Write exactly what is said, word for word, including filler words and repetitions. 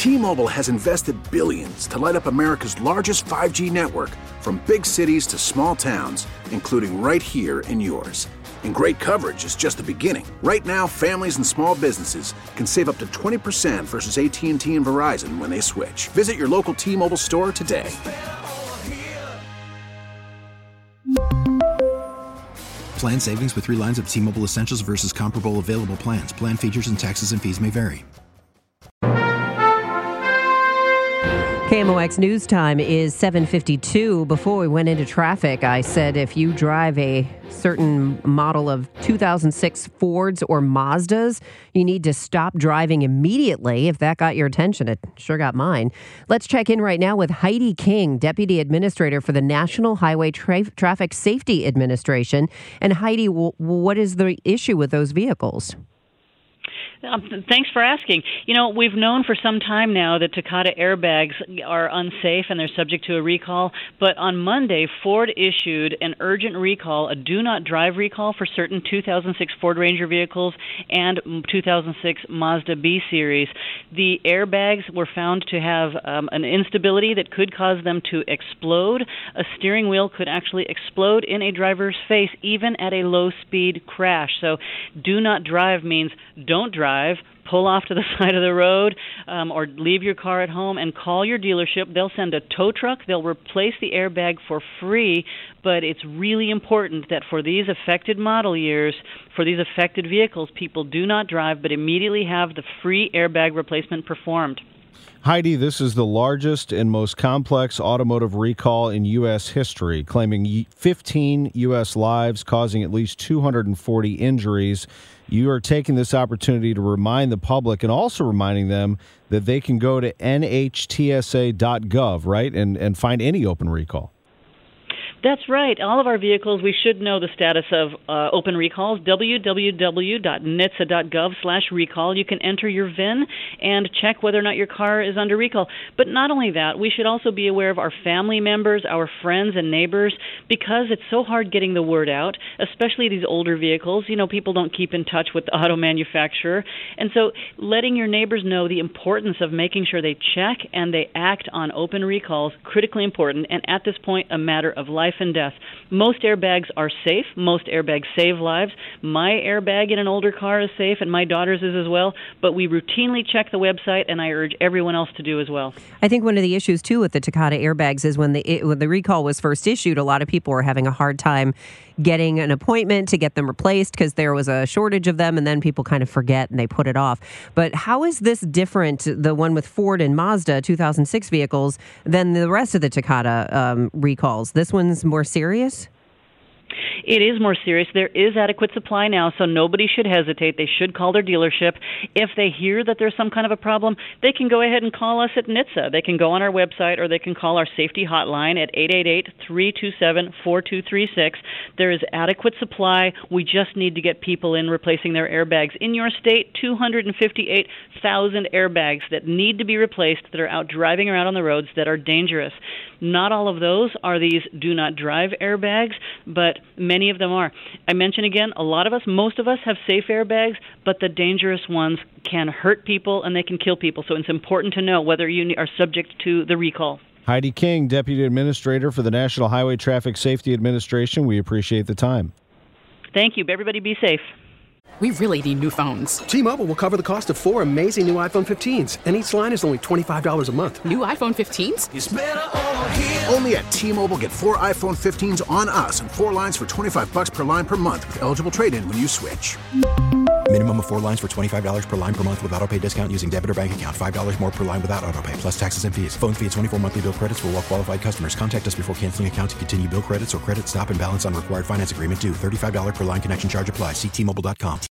T-Mobile has invested billions to light up America's largest five G network, from big cities to small towns, including right here in yours. And great coverage is just the beginning. Right now, families and small businesses can save up to twenty percent versus A T and T and Verizon when they switch. Visit your local T-Mobile store today. Plan savings with three lines of T-Mobile Essentials versus comparable available plans. Plan features and taxes and fees may vary. K M O X News Time is seven fifty-two. Before we went into traffic, I said if you drive a certain model of two thousand six Fords or Mazdas, you need to stop driving immediately. If that got your attention, it sure got mine. Let's check in right now with Heidi King, Deputy Administrator for the National Highway Tra- Traffic Safety Administration. And Heidi, w- what is the issue with those vehicles? Um, thanks for asking. You know, we've known for some time now that Takata airbags are unsafe and they're subject to a recall. But on Monday, Ford issued an urgent recall, a do-not-drive recall for certain two thousand six Ford Ranger vehicles and two thousand six Mazda B Series. The airbags were found to have um, an instability that could cause them to explode. A steering wheel could actually explode in a driver's face, even at a low-speed crash. So do not drive means don't drive. Pull off to the side of the road, um, or leave your car at home and call your dealership. They'll send a tow truck. They'll replace the airbag for free, but it's really important that for these affected model years, for these affected vehicles, people do not drive, but immediately have the free airbag replacement performed. Heidi, this is the largest and most complex automotive recall in U S history, claiming fifteen U S lives, causing at least two hundred forty injuries. You are taking this opportunity to remind the public and also reminding them that they can go to N H T S A dot gov, right, and, and find any open recall. That's right. All of our vehicles, we should know the status of uh, open recalls. w w w dot n h t s a dot gov slash recall. You can enter your V I N and check whether or not your car is under recall. But not only that, we should also be aware of our family members, our friends and neighbors, because it's so hard getting the word out, especially these older vehicles. You know, people don't keep in touch with the auto manufacturer. And so letting your neighbors know the importance of making sure they check and they act on open recalls, critically important, and at this point, a matter of life and death. Most airbags are safe. Most airbags save lives. My airbag in an older car is safe, and my daughter's is as well. But we routinely check the website, and I urge everyone else to do as well. I think one of the issues, too, with the Takata airbags is when the, it, when the recall was first issued, a lot of people were having a hard time getting an appointment to get them replaced because there was a shortage of them, and then people kind of forget and they put it off. But how is this different, the one with Ford and Mazda two thousand six vehicles, than the rest of the Takata um, recalls? This one's more serious? It is more serious. There is adequate supply now, so nobody should hesitate. They should call their dealership. If they hear that there's some kind of a problem, they can go ahead and call us at N H T S A. They can go on our website, or they can call our safety hotline at eight eight eight, three two seven, four two three six. There is adequate supply. We just need to get people in replacing their airbags. In your state, two hundred fifty-eight thousand airbags that need to be replaced, that are out driving around on the roads, that are dangerous. Not all of those are these do not drive airbags, but many of them are. I mention again, a lot of us, most of us have safe airbags, but the dangerous ones can hurt people and they can kill people. So it's important to know whether you are subject to the recall. Heidi King, Deputy Administrator for the National Highway Traffic Safety Administration. We appreciate the time. Thank you. Everybody be safe. We really need new phones. T-Mobile will cover the cost of four amazing new iPhone fifteens, and each line is only twenty-five dollars a month. New iPhone fifteens? It's better over here. Only at T-Mobile, get four iPhone fifteens on us and four lines for twenty-five bucks per line per month with eligible trade-in when you switch. Minimum of four lines for twenty-five dollars per line per month with autopay discount using debit or bank account. five dollars more per line without autopay, plus taxes and fees. Phone fee at twenty-four monthly bill credits for well-qualified customers. Contact us before canceling account to continue bill credits or credit stop and balance on required finance agreement due. thirty-five dollars per line connection charge applies. See T Mobile dot com.